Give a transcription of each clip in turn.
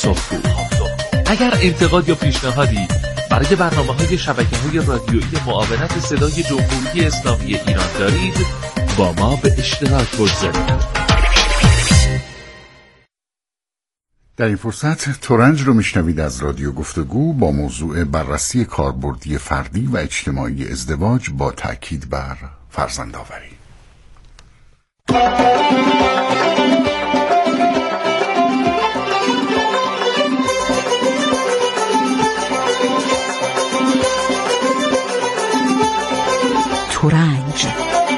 پاسخگو. اگر انتقاد یا پیشنهادی برای برنامه‌های شبکه‌های رادیویی معاونت صدای جمهوری اسلامی ایران دارید، با ما به اشتراک بگذارید. در این فرصت ترنج رو میشنوید از رادیو گفتگو با موضوع بررسی کاربردی فردی و اجتماعی ازدواج با تأکید بر فرزندآوری. ترنج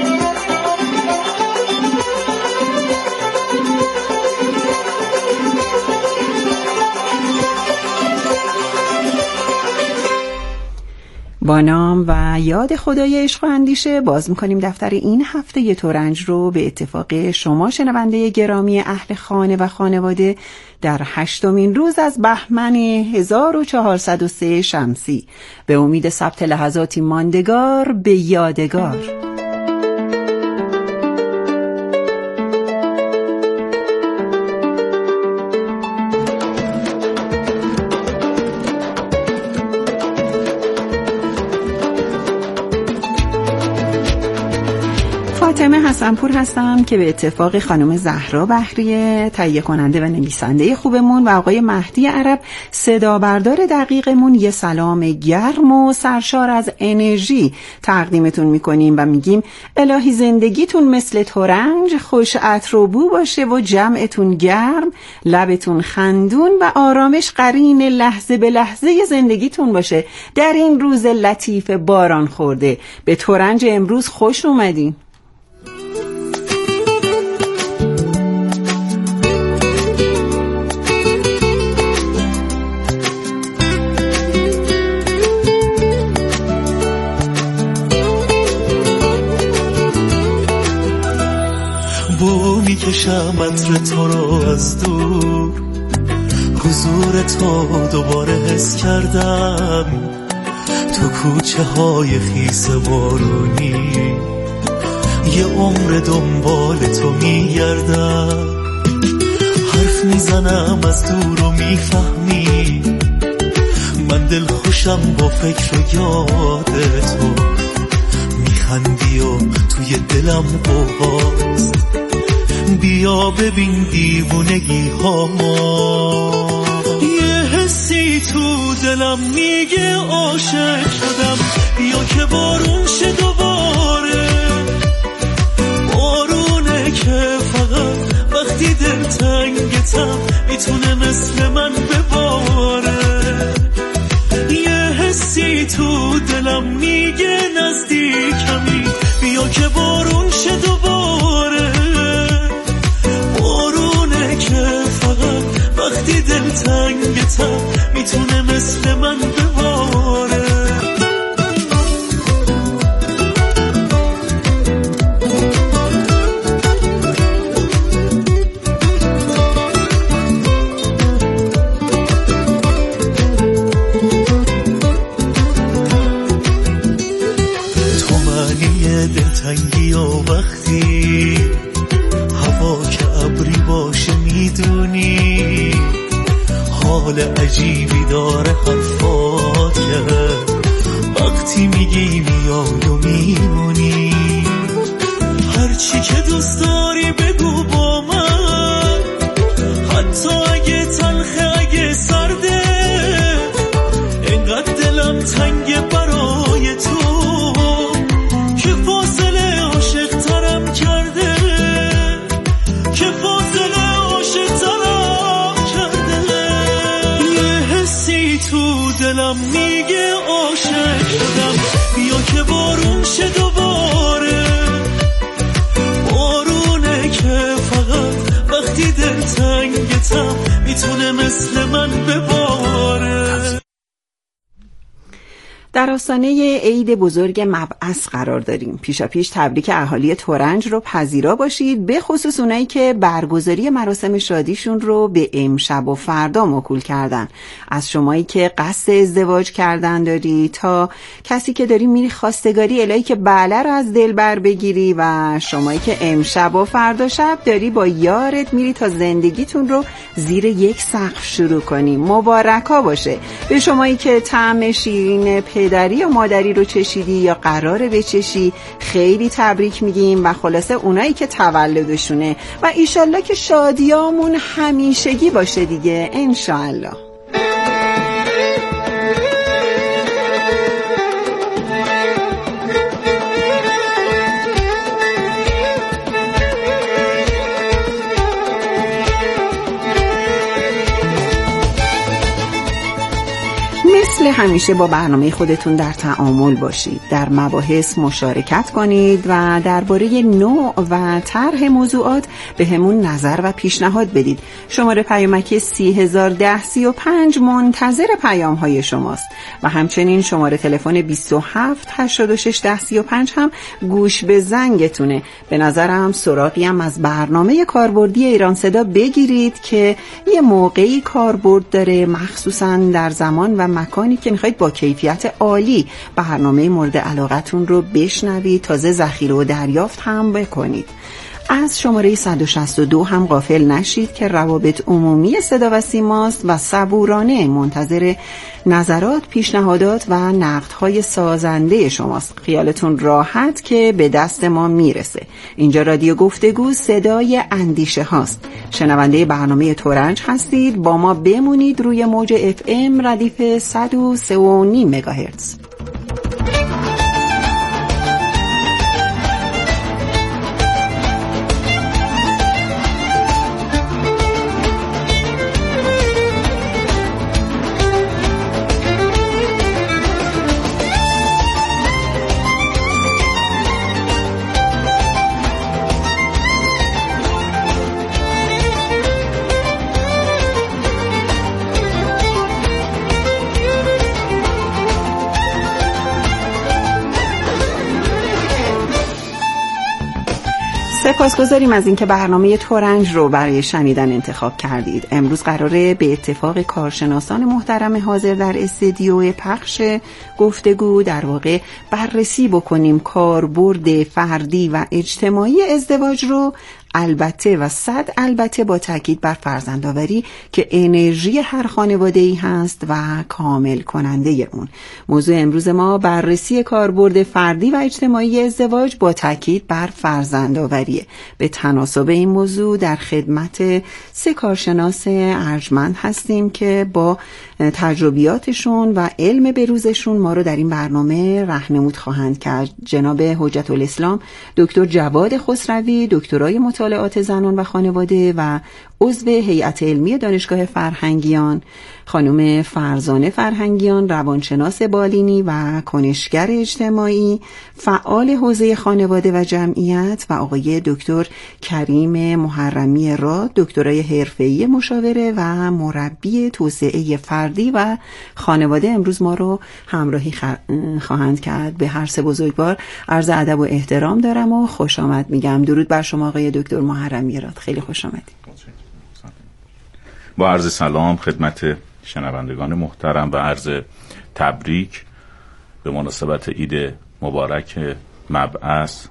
با نام و یاد خدای عشق و اندیشه باز میکنیم دفتر این هفته ترنج رو به اتفاق شما شنونده گرامی اهل خانه و خانواده در 8مین روز از بهمن 1403 شمسی به امید ثبت لحظاتی ماندگار به یادگار. فاطمه حسنپور هستم که به اتفاق خانم زهرا بحریه تهیه کننده و نویسنده خوبمون و آقای مهدی عرب صدا بردار دقیقمون یه سلام گرم و سرشار از انرژی تقدیمتون میکنیم و میگیم الهی زندگیتون مثل ترنج خوش عطر و بو باشه و جمعتون گرم، لبتون خندون و آرامش قرین لحظه به لحظه زندگیتون باشه. در این روز لطیف باران خورده به ترنج امروز خوش اومدین. میکشم عطر تو رو از دور، حضور تو دوباره حس کردم، تو کوچه های خیس بارونی یه عمر دنبال تو میگردم، حرف میزنم از دور و میفهمی من دل خوشم با فکر و یاد تو، میخندی و توی دلم قوقاست، بیا ببین دیوونگی ها، یه حسی تو دلم میگه عاشق شدم، بیا که بارون شه دوباره، بارونه که فقط وقتی دل تنگتم میتونه مثل من بباره، یه حسی تو دلم میگه نزدیکمی، بیا که بارون شه دوباره، وقتی دل تنگتم میتونه مثل من بباره. تو معنی دلتنگی و وقتی هوا که ابری باشه میدونی، حال عجیبی داره حرفات که وقتی میگی میای و میمونی، هرچی که دوست داری بگو با من، حتی اگه تلخه اگه سرده، اینقدر دلم تنگه برای تو که فاصله عاشق ترم کرده، که فاصله عاشق ترم کرده، یه حسی تو دلم میگه عاشق شدم، بیا که بارون شه دوباره، بارونه که فقط وقتی دل تنگتم میتونه مثل من بباره. در آستانه عید بزرگ مبعث قرار داریم. پیشاپیش تبریک اهالی ترنج رو پذیرا باشید، به خصوص اونایی که برگزاری مراسم شادیشون رو به امشب و فردا موکول کردن. از شمایی که قصد ازدواج کردن داری تا کسی که داری میری خواستگاری الهی که بله رو از دل بر بگیری و شمایی که امشب و فردا شب داری با یارت میری تا زندگیتون رو زیر یک سقف شروع کنی. مبارکا باشه. به شمایی که طعم شیرین پدری یا مادری رو چشیدی یا قراره بچشی خیلی تبریک میگیم و خلاصه اونایی که تولدشونه و ایشالله که شادیامون همیشگی باشه دیگه، انشالله. مثل همیشه با برنامه خودتون در تعامل باشید، در مباحث مشارکت کنید و درباره نوع و طرح موضوعات به همون نظر و پیشنهاد بدید. شماره پیامکی 301035 منتظر پیام های شماست و همچنین شماره تلفن 27861035 هم گوش به زنگتونه. به نظرم سراغی هم از برنامه کاربردی ایران صدا بگیرید که یه موقعی کاربرد داره، مخصوصا در زمان و مکانی که میخواید با کیفیت عالی برنامه مورد علاقتون رو بشنوید، تازه ذخیره و دریافت هم بکنید. از شماره 162 هم غافل نشید که روابط عمومی صدا و سیماست و صبورانه منتظر نظرات، پیشنهادات و نقدهای سازنده شماست. خیالتون راحت که به دست ما میرسه. اینجا رادیو گفتگو صدای اندیشه هاست. شنونده برنامه ترنج هستید، با ما بمونید روی موج FM ردیف 103.5 مگاهرتز. سپاسگزاریم از اینکه برنامه ترنج رو برای شنیدن انتخاب کردید. امروز قراره به اتفاق کارشناسان محترم حاضر در استودیو پخش گفتگو در واقع بررسی بکنیم کاربرد فردی و اجتماعی ازدواج رو، البته و صد البته با تاکید بر فرزندآوری که انرژی هر خانواده‌ای هست و کامل کننده اون. موضوع امروز ما بررسی کاربرد فردی و اجتماعی ازدواج با تاکید بر فرزندآوریه. به تناسب این موضوع در خدمت 3 کارشناس ارجمند هستیم که با تجربیاتشون و علم بروزشون ما رو در این برنامه راهنمود خواهند کرد. جناب حجت الاسلام دکتر جواد خسروی، دکترای مطالعات زنان و خانواده و عضو هیئت علمی دانشگاه فرهنگیان، خانم فرزانه فرهنگیان، روانشناس بالینی و کنشگر اجتماعی، فعال حوزه خانواده و جمعیت، و آقای دکتر کریم محرمی راد، دکترای حرفه‌ای مشاوره و مربی توسعه فردی و خانواده. امروز ما رو همراهی خواهند کرد. به هر 3 بزرگوار عرض ادب و احترام دارم و خوش آمد میگم. درود بر شما آقای دکتر محرمی راد، خیلی خوش آمدید. با عرض سلام خدمت شنوندگان محترم و عرض تبریک به مناسبت عید مبارک مبعث.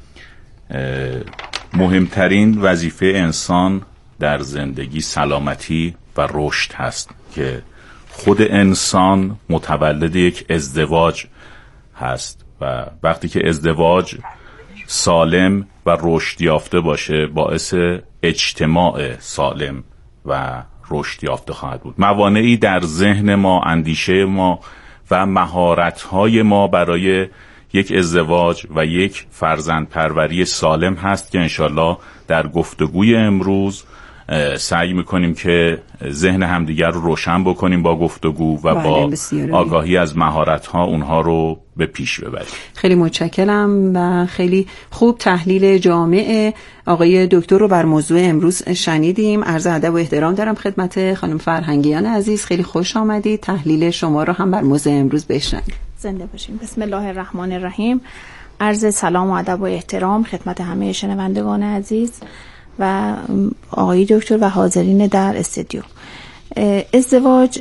مهمترین وظیفه انسان در زندگی سلامتی و رشد هست که خود انسان متولد یک ازدواج هست و وقتی که ازدواج سالم و رشد یافته باشه باعث اجتماع سالم و رشد یافته خواهد بود. موانعی در ذهن ما، اندیشه ما و مهارت‌های ما برای یک ازدواج و یک فرزند پروری سالم هست که انشالله در گفتگوی امروز سعی میکنیم که ذهن همدیگر رو روشن بکنیم با گفتگو و با آگاهی از مهارت‌ها اونها رو به پیش ببریم. خیلی متشکرم و خیلی خوب تحلیل جامع آقای دکتر رو بر موضوع امروز شنیدیم. عرض ادب و احترام دارم خدمت خانم فرهنگیان عزیز، خیلی خوش آمدید. تحلیل شما رو هم بر موضوع امروز بشنویم. زنده باشیم. بسم الله الرحمن الرحیم. عرض سلام و ادب و احترام خدمت همه شنوندگان عزیز و آقای دکتر و حاضرین در استودیو. ازدواج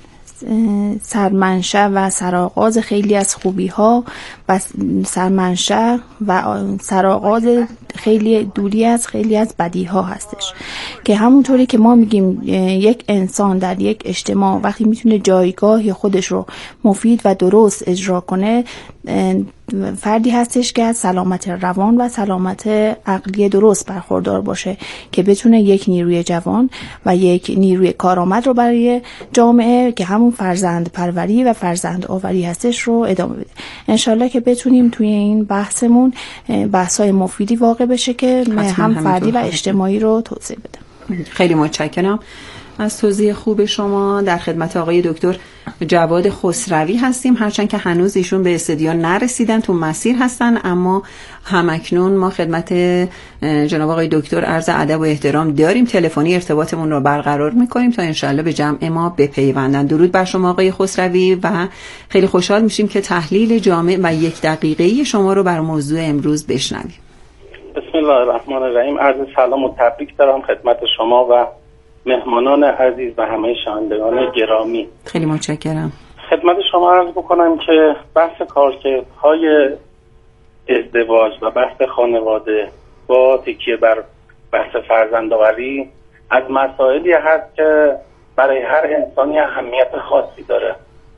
سرمنشأ و سرآغاز خیلی از خوبی‌ها و سرمنشأ و سرآغاز خیلی دوری از خیلی از بدی‌ها هستش، که همونطوری که ما میگیم یک انسان در یک اجتماع وقتی میتونه جایگاه خودش رو مفید و درست اجرا کنه، فردی هستش که از سلامت روان و سلامت عقلی درست برخوردار باشه که بتونه یک نیروی جوان و یک نیروی کارآمد رو برای جامعه که همون فرزند پروری و فرزند آوری هستش رو ادامه بده. انشالله که بتونیم توی این بحثمون بحث‌های مفیدی واقع بشه که هم فردی و اجتماعی رو توسعه بده. خیلی متشکرم از توضیح خوب شما. در خدمت آقای دکتر جواد خسروی هستیم، هرچند که هنوز ایشون به استودیو نرسیدن، تو مسیر هستن، اما همکنون ما خدمت جناب آقای دکتر عرض ادب و احترام داریم. تلفنی ارتباطمون رو برقرار میکنیم تا انشالله به جمع ما بپیوندن. درود بر شما آقای خسروی و خیلی خوشحال میشیم که تحلیل جامع و یک دقیقه‌ای شما رو بر موضوع امروز بشنویم. بسم الله الرحمن الرحیم. عرض سلام و تبریک دارم خدمت شما و مهمانان عزیز و همه شنوندگان گرامی. خیلی متشکرم. خدمت شما عرض بکنم که بحث کارکردهای ازدواج و بحث خانواده با تکیه بر بحث فرزندآوری از مسائلی هست که برای هر انسانی اهمیت خاصی داره.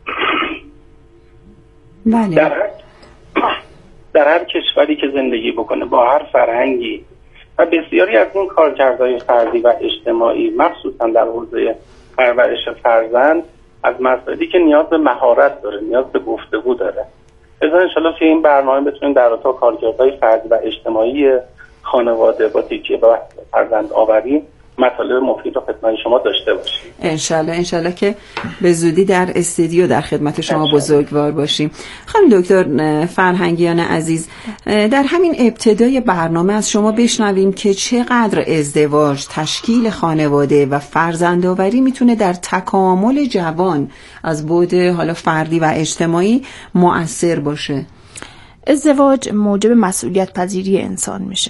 بله. در هر کشوری که زندگی بکنه، با هر فرهنگی، و بسیاری از این کارکردهای فردی و اجتماعی مخصوصا در حوزه پرورش فرزند از مسائلی که نیاز به مهارت داره، نیاز به گفتگو داره. لذا انشالله که این برنامه بتونیم در رابطه با کارکردهای فردی و اجتماعی خانواده با تکیه به فرزند آوری مطالب مفید رو خدمت شما داشته باشیم. انشالله که به زودی در استودیو در خدمت شما بزرگوار باشیم. خانم دکتر فرهنگیان عزیز، در همین ابتدای برنامه از شما بشنویم که چقدر ازدواج، تشکیل خانواده و فرزندآوری میتونه در تکامل جوان از بعد حالا فردی و اجتماعی مؤثر باشه. ازدواج موجب مسئولیت پذیری انسان میشه.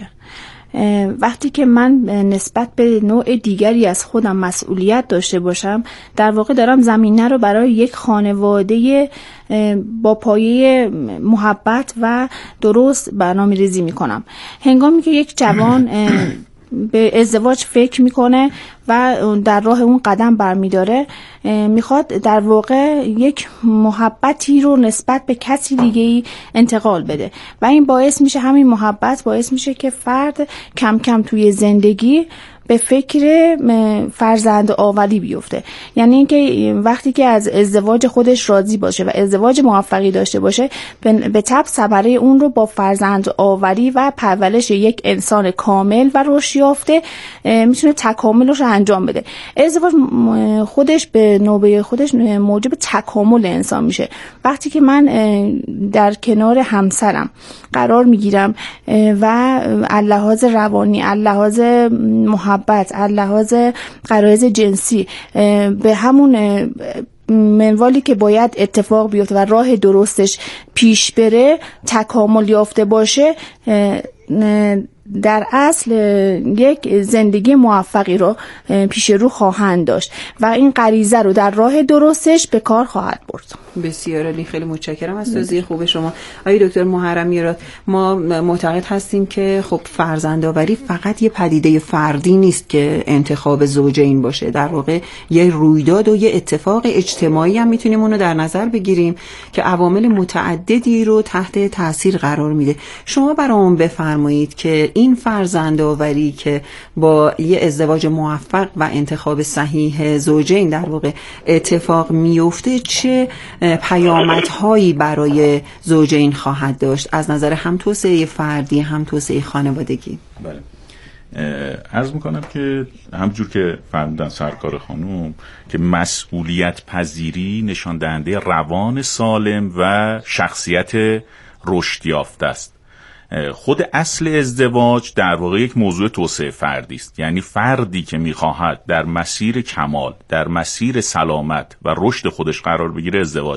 وقتی که من نسبت به نوع دیگری از خودم مسئولیت داشته باشم، در واقع دارم زمینه رو برای یک خانواده با پایه محبت و درست برنامه‌ریزی میکنم. هنگامی که یک جوان به ازدواج فکر میکنه و در راه اون قدم برمیداره، میخواد در واقع یک محبتی رو نسبت به کسی دیگه‌ای انتقال بده و این باعث میشه، همین محبت باعث میشه که فرد کم کم توی زندگی به فکر فرزند آوری بیفته. یعنی اینکه وقتی که از ازدواج خودش راضی باشه و ازدواج موفقی داشته باشه، به تبع ثمره اون رو با فرزند آوری و پرورش یک انسان کامل و رشد یافته میتونه تکاملش رو انجام بده. ازدواج خودش به نوبه خودش موجب تکامل انسان میشه. وقتی که من در کنار همسرم قرار میگیرم و از لحاظ روانی، از لحاظ محبت، از لحاظ غرایز جنسی به همون منوالی که باید اتفاق بیفته و راه درستش پیش بره تکامل یافته باشه، در اصل یک زندگی موفقی رو پیش رو خواهند داشت و این غریزه رو در راه درستش به کار خواهد برد. بسیار عالی، خیلی متشکرم از توضیح خوب شما. آقای دکتر محرمیراد، ما معتقد هستیم که خب فرزندآوری فقط یه پدیده فردی نیست که انتخاب زوجین باشه، در واقع یه رویداد و یه اتفاق اجتماعی هم میتونیم اونو در نظر بگیریم که عوامل متعددی رو تحت تاثیر قرار میده. شما برامون بفرمایید که این فرزندآوری که با یه ازدواج موفق و انتخاب صحیح زوجین در واقع اتفاق میفته، چه پیامدهایی برای زوجین خواهد داشت از نظر هم توسعه فردی هم توسعه خانوادگی؟ بله، عرض میکنم که همجور که فرمودن سرکار خانوم که مسئولیت پذیری نشان دهنده روان سالم و شخصیت رشد یافته است. خود اصل ازدواج در واقع یک موضوع توسعه فردی است، یعنی فردی که میخواهد در مسیر کمال، در مسیر سلامت و رشد خودش قرار بگیره ازدواج میکنه.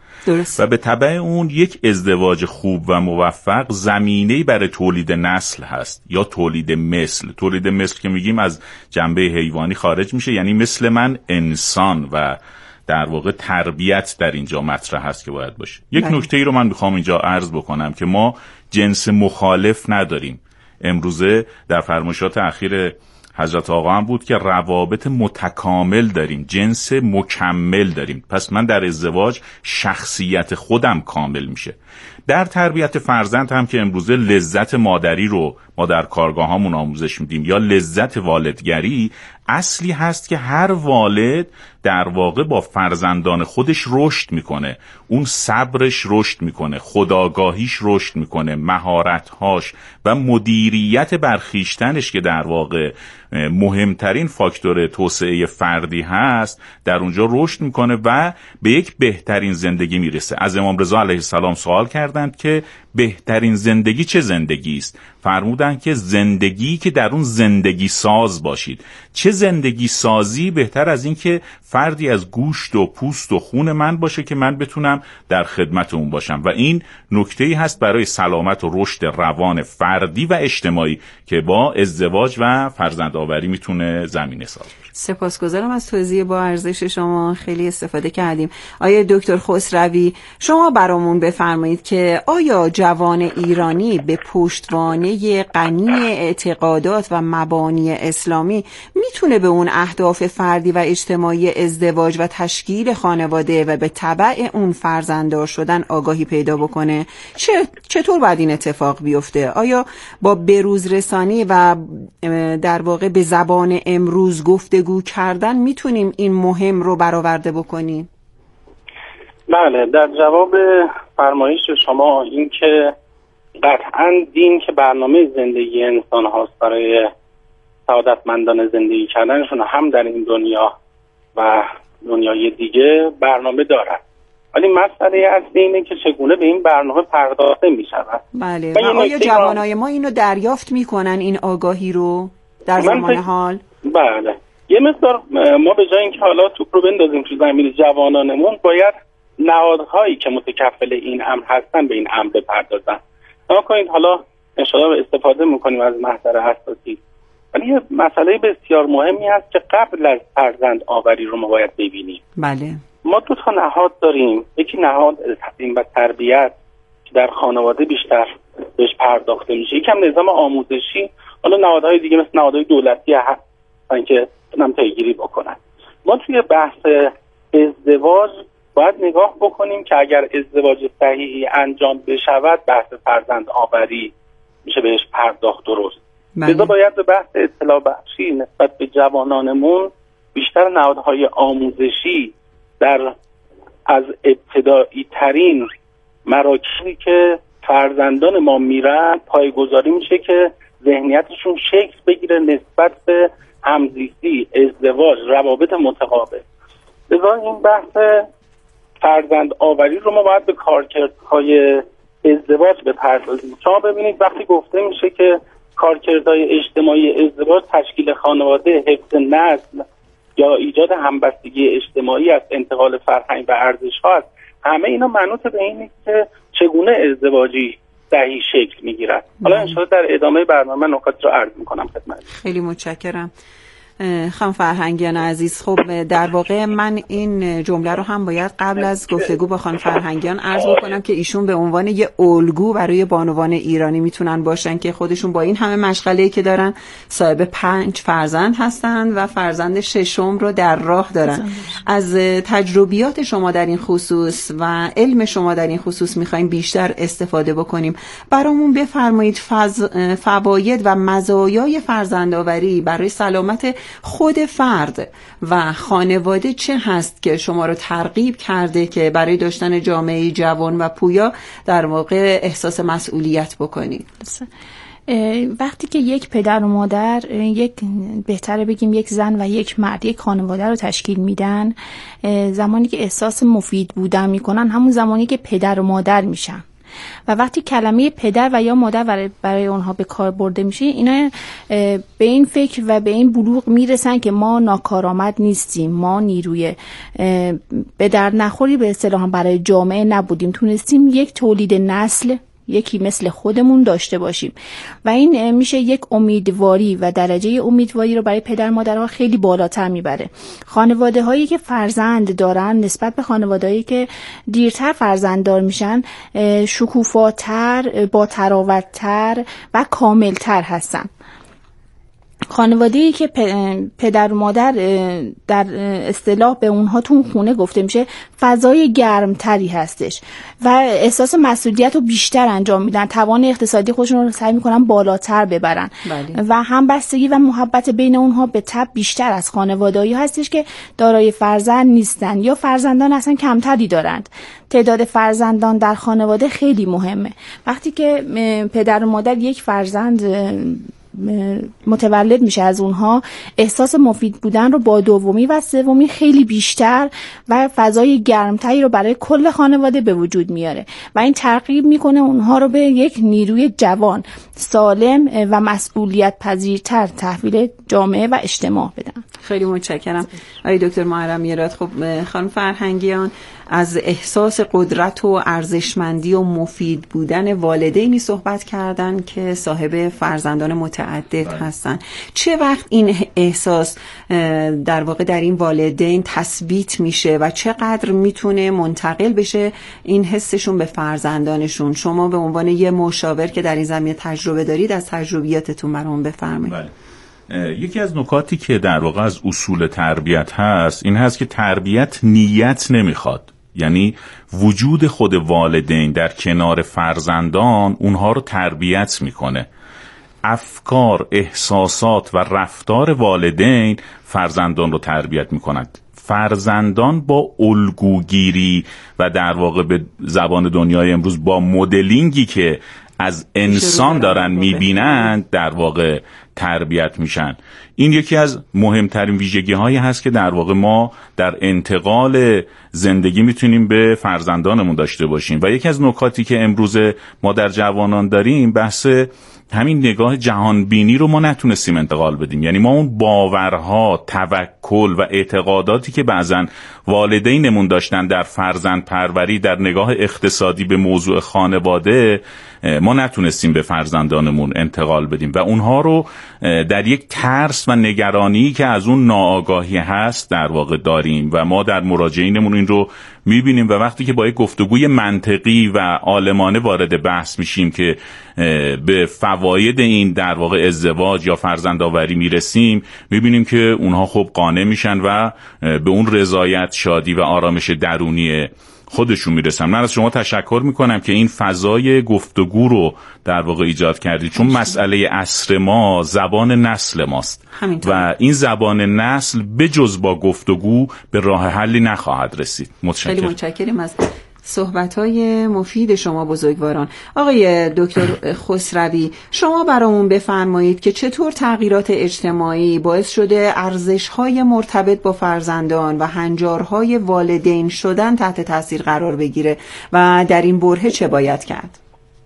درست. و به تبع اون یک ازدواج خوب و موفق زمینه‌ای برای تولید نسل هست یا تولید مثل که میگیم از جنبه حیوانی خارج میشه، یعنی مثل من انسان و در واقع تربیت در اینجا مطرح هست که باید باشه. یک نکته ای رو من میخوام اینجا عرض بکنم که ما جنس مخالف نداریم. امروزه در فرمایشات اخیر حضرت آقا هم بود که روابط متکامل داریم، جنس مکمل داریم. پس من در ازدواج شخصیت خودم کامل میشه. در تربیت فرزند هم که امروزه لذت مادری رو ما در کارگاهامون آموزش میدیم یا لذت والدگری، اصلی هست که هر والد در واقع با فرزندان خودش رشد میکنه، اون صبرش رشد میکنه، خودآگاهیش رشد میکنه، مهارت‌هاش و مدیریت برخیشتنش که در واقع مهمترین فاکتور توسعه فردی هست در اونجا رشد میکنه و به یک بهترین زندگی میرسه. از امام رضا علیه السلام سوال کردند که بهترین زندگی چه زندگی است؟ فرمودند که زندگی که در اون زندگی ساز باشید. چه زندگی سازی بهتر از این که فردی از گوشت و پوست و خون من باشه که من بتونم در خدمت اون باشم و این نکته‌ای هست برای سلامت و رشد روان فردی و اجتماعی که با ازدواج و فرزندآوری میتونه زمینه ساز بشه. سپاسگزارم از توضیح با ارزش شما، خیلی استفاده کردیم. آیا دکتر خسروی شما برامون بفرمایید که آیا جوان ایرانی به پشتوانه غنی اعتقادات و مبانی اسلامی میتونه به اون اهداف فردی و اجتماعی ازدواج و تشکیل خانواده و به تبع اون فرزنددار شدن آگاهی پیدا بکنه؟ چطور باید این اتفاق بیفته؟ آیا با بروز رسانی و در واقع به زبان امروز گفتگو کردن میتونیم این مهم رو برآورده بکنیم؟ بله، در جواب فرمایش شما این که قطعاً دین که برنامه زندگی انسان هاست برای سعادتمندانه زندگی کردنشون هم در این دنیا و دنیای دیگه برنامه دارد، ولی مسئله اصلی اینه که چگونه به این برنامه پرداخته می شود. بله، و آیا جوانای ما اینو دریافت میکنن این آگاهی رو در زمان حال؟ بله، یه مقدار ما به جای اینکه حالا توپ رو بندازیم تو زمین جوانانمون، باید نهادهایی که متکفل این امر هستن به این امر بپردازن. نگاه کنید، حالا انشاءالله استفاده میکنیم از محضر اساسی، ولی یه مسئله بسیار مهمی هست که قبل از فرزند آوری رو ما باید ببینیم. بله، ما دو تا نهاد داریم، یکی نهاد تعلیم و تربیت که در خانواده بیشتر بهش پرداخته میشه، یکم نظام آموزشی، حالا نهادهای دیگه مثل نهادهای دولتی هستن که هم پیگیری بکنن. ما توی بحث ازدواج باید نگاه بکنیم که اگر ازدواج صحیحی انجام بشود بحث فرزند آوری میشه بهش پرداخت درست. لذا باید به بحث اطلاع بخشی نسبت به جوانانمون بیشتر نهادهای آموزشی در از ابتدایی ترین مراکزی که فرزندان ما میرن پایه‌گذاری میشه که ذهنیتشون شکل بگیره نسبت به همزیستی، ازدواج، روابط متقابل. لذا این بحث فرزند آوری رو ما باید به کارکردهای ازدواج بپردازیم. شما ببینید وقتی گفته میشه که کارکردهای اجتماعی ازدواج تشکیل خانواده، حفظ نسل یا ایجاد همبستگی اجتماعی است، انتقال فرهنگ و ارزش‌ها است، همه اینا منوط به اینه که چگونه ازدواجی صحیح شکل میگیرد. حالا انشاءالله در ادامه برنامه نکات رو عرض میکنم خدمت. خیلی متشکرم خانم فرهنگیان عزیز. خب در واقع من این جمله رو هم باید قبل از گفتگو با خانم فرهنگیان عرض بکنم که ایشون به عنوان یه الگو برای بانوان ایرانی میتونن باشن که خودشون با این همه مشغله‌ای که دارن صاحب 5 فرزند هستن و فرزند 6م رو در راه دارن. از تجربیات شما در این خصوص و علم شما در این خصوص میخوایم بیشتر استفاده بکنیم. برامون بفرمایید فواید و مزایای فرزندآوری برای سلامت خود فرد و خانواده چه هست که شما رو ترغیب کرده که برای داشتن جامعه جوان و پویا در واقع احساس مسئولیت بکنید؟ وقتی که یک پدر و مادر، بهتره بگیم یک زن و یک مرد، یک خانواده رو تشکیل میدن، زمانی که احساس مفید بودن میکنن همون زمانی که پدر و مادر میشن. و وقتی کلمه پدر و یا مادر برای اونها به کار برده میشه، اینا به این فکر و به این بلوغ میرسن که ما ناکارآمد نیستیم، ما نیروی به درد نخوری به اصطلاح برای جامعه نبودیم، تونستیم یک تولید نسل یکی مثل خودمون داشته باشیم و این میشه یک امیدواری و درجه امیدواری رو برای پدر مادرها خیلی بالاتر میبره. خانواده هایی که فرزند دارن نسبت به خانواده هایی که دیرتر فرزند دار میشن شکوفاتر، با تراوت‌تر و کاملتر هستن. خانواده‌ای که پدر و مادر در اصطلاح به اونها تو خونه گفته میشه فضای گرمتری هستش و احساس مسئولیت رو بیشتر انجام میدن، توان اقتصادی خودشون رو سعی میکنن بالاتر ببرن و همبستگی و محبت بین اونها به تبع بیشتر از خانواده‌ای هستش که دارای فرزند نیستن یا فرزندان اصلا کمتری دارند. تعداد فرزندان در خانواده خیلی مهمه. وقتی که پدر و مادر یک فرزند متولد میشه از اونها، احساس مفید بودن رو با دومی و سومی خیلی بیشتر و فضای گرمتری رو برای کل خانواده به وجود میاره و این ترغیب میکنه اونها رو به یک نیروی جوان سالم و مسئولیت پذیرتر تحویل جامعه و اجتماع بدن. خیلی متشکرم آقای دکتر محرم میراد. خب خانم فرهنگیان از احساس قدرت و ارزشمندی و مفید بودن والدینی صحبت کردن که صاحب فرزندان متعدد هستن. چه وقت این احساس در واقع در این والدین تثبیت میشه و چقدر میتونه منتقل بشه این حسشون به فرزندانشون؟ شما به عنوان یه مشاور که در این زمینه تجربه دارید از تجربیاتتون برام بفرمایید. بله. یکی از نکاتی که در واقع از اصول تربیت هست این هست که تربیت نیت نمیخواد، یعنی وجود خود والدین در کنار فرزندان اونها رو تربیت میکنه. افکار، احساسات و رفتار والدین فرزندان رو تربیت میکنند. فرزندان با الگوگیری و در واقع به زبان دنیای امروز با مدلینگی که از انسان دارن میبینند در واقع تربیت میشن. این یکی از مهمترین ویژگی هایی هست که در واقع ما در انتقال زندگی میتونیم به فرزندانمون داشته باشیم و یکی از نکاتی که امروز ما در جوانان داریم بحث همین نگاه جهانبینی رو ما نتونستیم انتقال بدیم. یعنی ما اون باورها، توکل و اعتقاداتی که بعضن والدینمون داشتن در فرزند پروری، در نگاه اقتصادی به موضوع خانواده، ما نتونستیم به فرزندانمون انتقال بدیم و اونها رو در یک ترس و نگرانی که از اون ناآگاهی هست در واقع داریم و ما در مراجعینمون این رو میبینیم و وقتی که با یک گفتگوی منطقی و عالمانه وارد بحث میشیم که به فواید این در واقع ازدواج یا فرزندآوری میرسیم، میبینیم که اونها خب قانع میشن و به اون رضایت، شادی و آرامش درونی خودشون میرسن. من از شما تشکر میکنم که این فضای گفتگو رو در واقع ایجاد کردید، چون مسئله عصر ما زبان نسل ماست و این زبان نسل بجز با گفتگو به راه حلی نخواهد رسید. متشکرم. خیلی متشکرم از صحبت‌های مفید شما بزرگواران. آقای دکتر خسروی، شما برامون بفرمایید که چطور تغییرات اجتماعی باعث شده ارزش‌های مرتبط با فرزندان و هنجارهای والدین شدن تحت تاثیر قرار بگیره و در این برهه چه باید کرد؟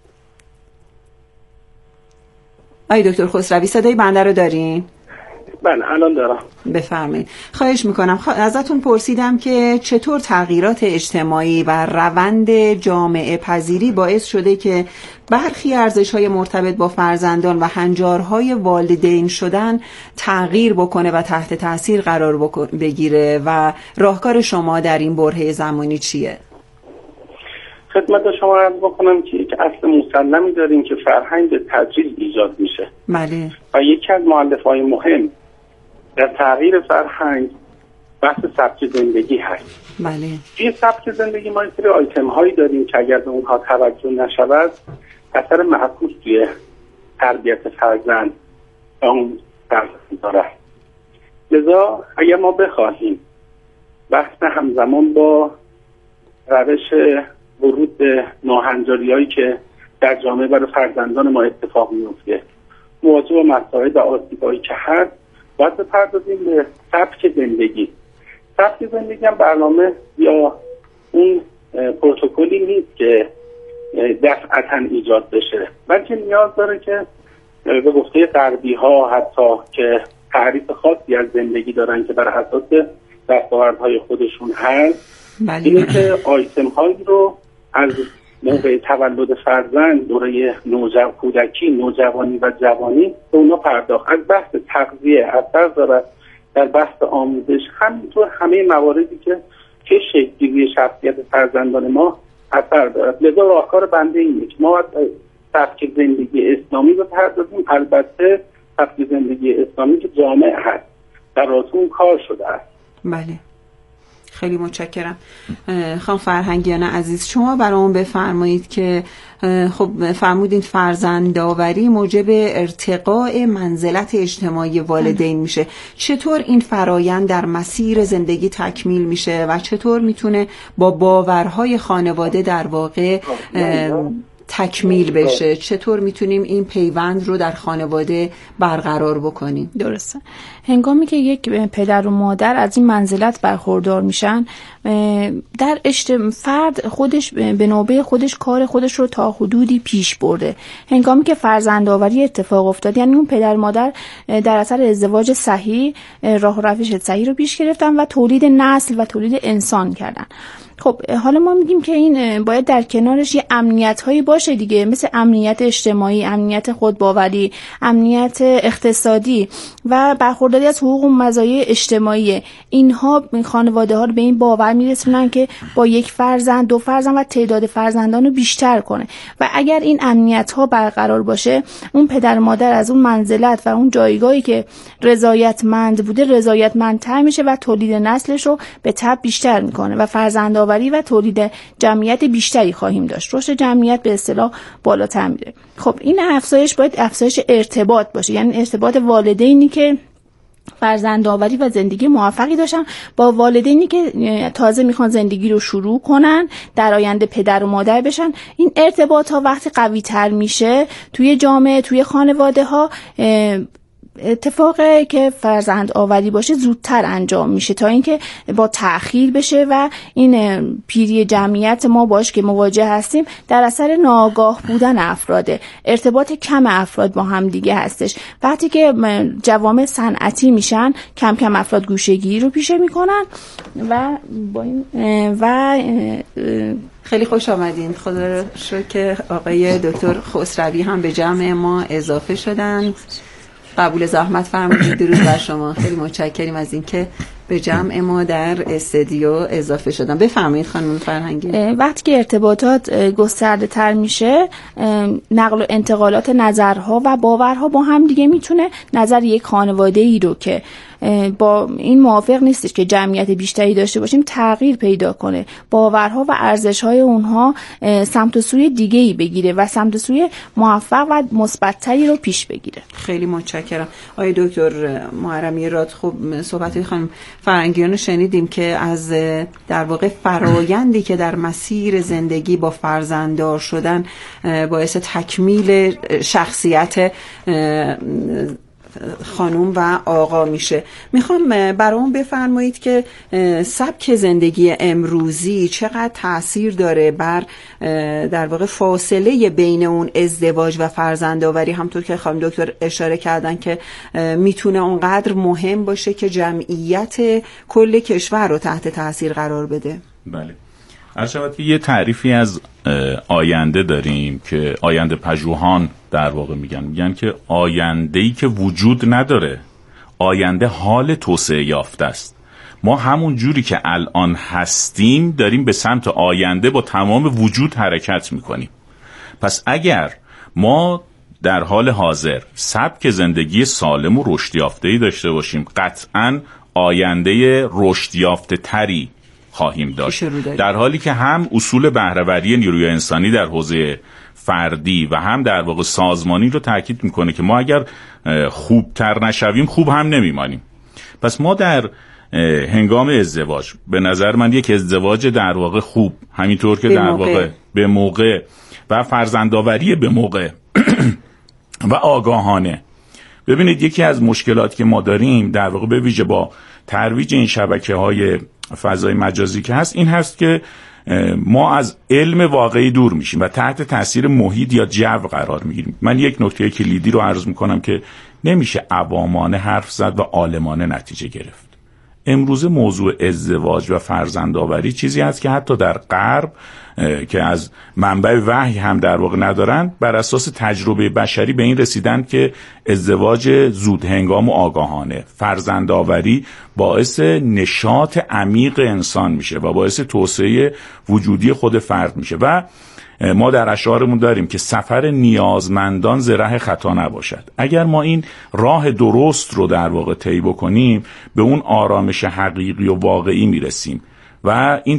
آقای دکتر خسروی صدای بنده رو دارین؟ بله الان دارم. بفرمایید. خواهش میکنم. ازتون پرسیدم که چطور تغییرات اجتماعی و روند جامعه پذیری باعث شده که برخی ارزش‌های مرتبط با فرزندان و هنجارهای والدین شدن تغییر بکنه و تحت تاثیر قرار بگیره و راهکار شما در این برهه زمانی چیه؟ خدمت شما عرض بکنم که یک اصل مسلمی داریم که فرهنگ به تدریج ایجاد میشه. بله. و یکی از مؤلفه‌های مهم در تغییر فرهنگ بحث سبک زندگی هست. بله. توی سبک زندگی ما این سری آیتم هایی داریم که اگر به اونها توجه نشود اثر معکوس توی تربیت فرزند اون فرزند داره. لذا اگر ما بخواهیم بحث همزمان با روش ورود به ناهنجاری هایی که در جامعه برای فرزندان ما اتفاق میفته مواجه با مسائل و آسیب‌هایی که هست باید بپردازیم به سبک زندگی. سبک زندگی هم برنامه یا اون پروتکلی نیست که دفعتاً ایجاد بشه، بلکه نیاز داره که به گفته غربی ها حتی که تعریف خاصی از زندگی دارن که بر اساس دستاوردهای خودشون هست، اینه که آیتم هایی رو از موقع تولد فرزند، دوره کودکی، نوجوانی و جوانی به اونا پرداخت. از بحث تغذیه اثر داره، در بحث آموزش، همینطور همه مواردی که شکل‌گیری شخصیت فرزندان ما اثر دارد. لذا راهکار بنده اینه که ما باید سبک زندگی اسلامی رو پردازیم، البته سبک زندگی اسلامی که جامع هست، در راسته اون کار شده است. بله، خیلی متشکرم. خانم فرهنگیان عزیز، شما برامون بفرمایید که خب فرمودین فرزندآوری موجب ارتقاء منزلت اجتماعی والدین میشه. چطور این فرایند در مسیر زندگی تکمیل میشه و چطور میتونه با باورهای خانواده در واقع تکمیل بشه؟ چطور میتونیم این پیوند رو در خانواده برقرار بکنیم؟ درسته. هنگامی که یک پدر و مادر از این منزلت برخوردار میشن، در فرد خودش به نوبه خودش کار خودش رو تا حدودی پیش برده. هنگامی که فرزندآوری اتفاق افتاد، یعنی اون پدر مادر در اثر ازدواج صحیح راه و روش صحیح رو پیش گرفتن و تولید نسل و تولید انسان کردن. خب حالا ما میگیم که این باید در کنارش یه امنیت هایی باشه دیگه، مثل امنیت اجتماعی، امنیت خودباوری، امنیت اقتصادی و برخورداری از حقوق و مزایای اجتماعی. اینها خانواده ها رو به این باور میرسونن که با یک فرزند، دو فرزند و تعداد فرزندان رو بیشتر کنه و اگر این امنیت ها برقرار باشه، اون پدر مادر از اون منزلت و اون جایگاهی که رضایتمند بوده رضایتمندتر میشه و تولید نسلش رو به تبع بیشتر میکنه و فرزندآوری و تولید جمعیت بیشتری خواهیم داشت. رشد جمعیت به اصطلاح بالاتر میره. خب این افزایش باید افزایش ارتباط باشه، یعنی ارتباط والدینی که فرزندآوری و زندگی موفقی داشتن با والدینی که تازه میخوان زندگی رو شروع کنن، در آینده پدر و مادر بشن. این ارتباط ها وقتی قوی تر میشه توی جامعه، توی خانواده ها، اتفاقی که فرزند آوری باشه زودتر انجام میشه تا اینکه با تأخیر بشه و این پیری جمعیت ما باش که مواجه هستیم در اثر ناآگاه بودن افراده. ارتباط کم افراد با هم دیگه هستش. وقتی که جوامع صنعتی میشن، کم کم افراد گوشه‌گیری رو پیشه میکنن و با این خیلی خوش آمدین. خدا رو شکر که آقای دکتر خسروی هم به جمع ما اضافه شدن. قبول زحمت فرمودید. درود بر شما. خیلی متشکریم از اینکه به جمع ما در استودیو اضافه شدن. بفرمایید خانم فرهنگی. وقتی که ارتباطات گسترده تر میشه، نقل و انتقالات نظرها و باورها با هم دیگه میتونه نظر یک خانواده ای رو که با این موافق نیستش که جمعیت بیشتری داشته باشیم تغییر پیدا کنه، باورها و ارزش‌های اونها سمت و سوی دیگه‌ای بگیره و سمت و سوی موفق و مثبت‌تری رو پیش بگیره. خیلی متشکرم. آقای دکتر محرمی راد، خب صحبت خانم فرهنگیان رو شنیدیم که از در واقع فرایندی که در مسیر زندگی با فرزنددار شدن باعث تکمیل شخصیت خانم و آقا میشه. میخوام برام بفرمایید که سبک زندگی امروزی چقدر تأثیر داره بر در واقع فاصله بین اون ازدواج و فرزندآوری، همطور که خانم دکتر اشاره کردن که میتونه اونقدر مهم باشه که جمعیت کل کشور رو تحت تأثیر قرار بده. بله. عرض یه تعریفی از آینده داریم که آینده پژوهان در واقع میگن که آینده‌ای که وجود نداره، آینده حال توسعه یافته است. ما همون جوری که الان هستیم داریم به سمت آینده با تمام وجود حرکت میکنیم. پس اگر ما در حال حاضر سبک زندگی سالم و رشد یافته‌ای داشته باشیم، قطعاً آینده رشد یافته تری خواهیم داشت، در حالی که هم اصول بهره‌وری نیروی انسانی در حوزه فردی و هم در واقع سازمانی رو تاکید میکنه که ما اگر خوبتر نشویم خوب هم نمیمانیم. پس ما در هنگام ازدواج، به نظر من یک ازدواج در واقع خوب، همینطور که در واقع به موقع و فرزندآوری به موقع و آگاهانه. ببینید یکی از مشکلاتی که ما داریم در واقع به ویژه با ترویج این شبکه‌های فضای مجازی که هست این هست که ما از علم واقعی دور میشیم و تحت تاثیر محیط یا جو قرار میگیریم. من یک نکته کلیدی رو عرض میکنم که نمیشه عوامانه حرف زد و عالمانه نتیجه گرفت. امروز موضوع ازدواج و فرزندآوری چیزی هست که حتی در غرب که از منبع وحی هم در واقع ندارن، بر اساس تجربه بشری به این رسیدن که ازدواج زود هنگام و آگاهانه، فرزندآوری باعث نشاط عمیق انسان میشه و باعث توسعه وجودی خود فرد میشه و ما در اشعارمون داریم که سفر نیازمندان ز ره خطا نباشد. اگر ما این راه درست رو در واقع طی بکنیم به اون آرامش حقیقی و واقعی میرسیم و این